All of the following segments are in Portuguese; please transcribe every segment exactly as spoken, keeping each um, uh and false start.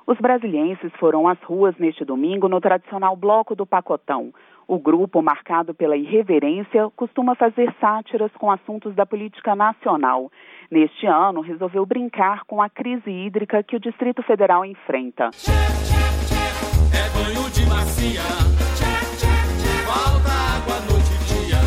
Os brasilienses foram às ruas neste domingo no tradicional Bloco do Pacotão. O grupo, marcado pela irreverência, costuma fazer sátiras com assuntos da política nacional. Neste ano, resolveu brincar com a crise hídrica que o Distrito Federal enfrenta. É banho de bacia, falta água noite e dia.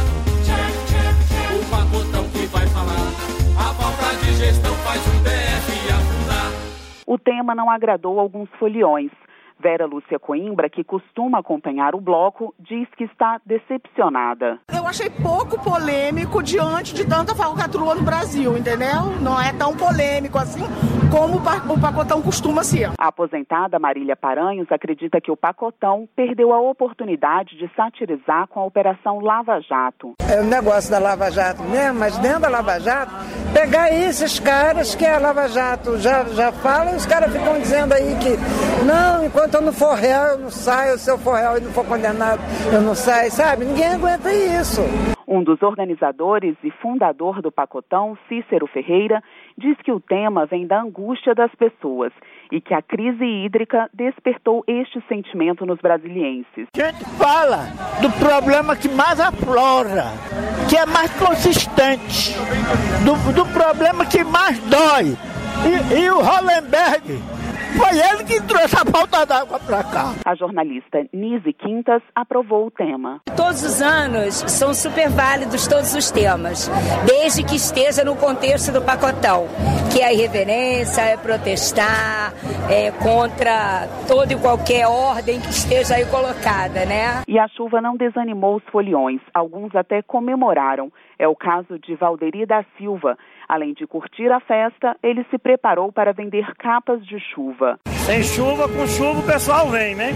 O pacotão que vai falar, a falta de gestão faz o D F afundar. O tema não agradou alguns foliões. Vera Lúcia Coimbra, que costuma acompanhar o bloco, diz que está decepcionada. Eu achei pouco polêmico diante de tanta falcatrua no Brasil, entendeu? Não é tão polêmico assim como o pacotão costuma ser. A aposentada Marília Paranhos acredita que o pacotão perdeu a oportunidade de satirizar com a Operação Lava Jato. É o negócio da Lava Jato mesmo, mas dentro da Lava Jato, pegar aí esses caras que a Lava Jato já, já fala e os caras ficam dizendo aí que não, enquanto eu não for réu, eu não saio, se eu for réu e não for condenado, eu não saio, sabe? Ninguém aguenta isso. Um dos organizadores e fundador do Pacotão, Cícero Ferreira, diz que o tema vem da angústia das pessoas e que a crise hídrica despertou este sentimento nos brasilienses. A gente fala do problema que mais aflora, que é mais consistente, do, do problema que mais dói. E, e o Hollenberg, foi ele que trouxe a falta d'água para cá. A jornalista Nise Quintas aprovou o tema. Todos os anos são super válidos todos os temas, desde que esteja no contexto do pacotão, que é a irreverência, é protestar, é contra toda e qualquer ordem que esteja aí colocada, né? E a chuva não desanimou os foliões, alguns até comemoraram. É o caso de Valderi da Silva. Além de curtir a festa, ele se preparou para vender capas de chuva. Sem chuva, com chuva o pessoal vem, né?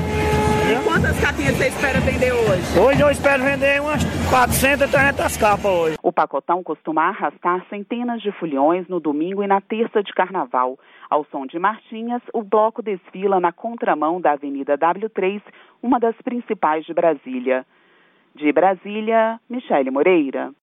E quantas capinhas você espera vender hoje? Hoje eu espero vender umas quatrocentas, trezentas capas hoje. O pacotão costuma arrastar centenas de foliões no domingo e na terça de carnaval. Ao som de marchinhas, o bloco desfila na contramão da Avenida dáblio três, uma das principais de Brasília. De Brasília, Michele Moreira.